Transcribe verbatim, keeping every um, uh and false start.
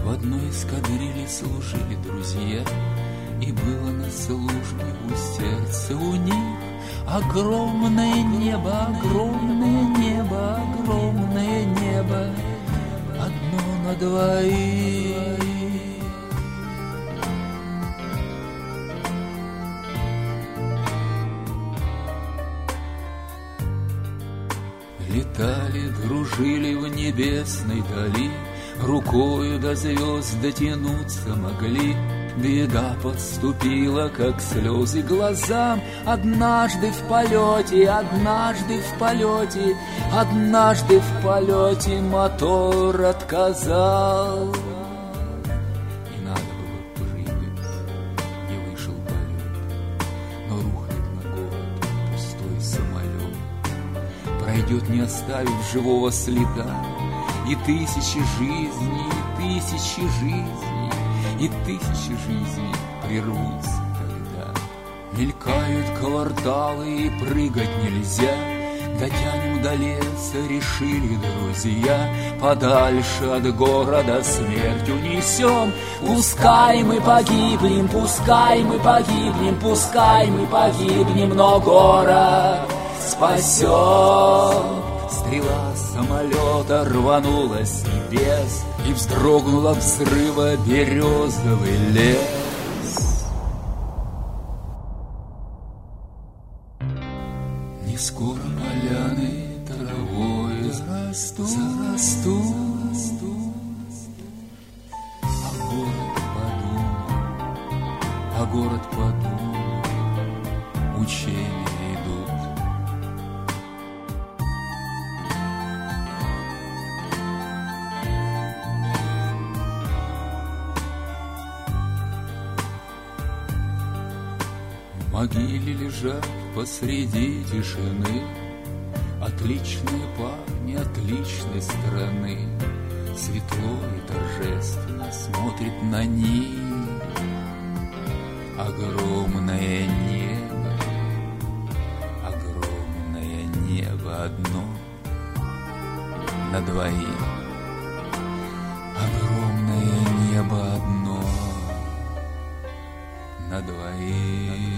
В одной эскадрилье служили друзья, и было на службе у сердца у них огромное небо, огромное небо, огромное небо, одно на двоих. Летали, дружили в небесной дали, рукою до звезд дотянуться могли. Беда подступила, как слезы глазам. Однажды в полете, однажды в полете, однажды в полете мотор отказал. И надо было прыгать, не вышел полет, но рухнет на город пустой самолет. Пройдет, не оставив живого следа, и тысячи жизней, и тысячи жизней, и тысячи жизней прервутся тогда. Мелькают кварталы, и прыгать нельзя. Дотянем до леса, решили друзья, подальше от города смерть унесем. Пускай мы погибнем, пускай мы погибнем, пускай мы погибнем, но город спасем. Стрела самолета рванула с небес, и вздрогнул от взрыва березовый лес. Не скоро поляны травой зарастут, зарастут, а город подумал, а город подумал, учения идут. В могиле лежат посреди тишины отличные парни отличной страны. Светло и торжественно смотрит на них огромное небо, огромное небо одно на двоих, огромное небо одно на двоих.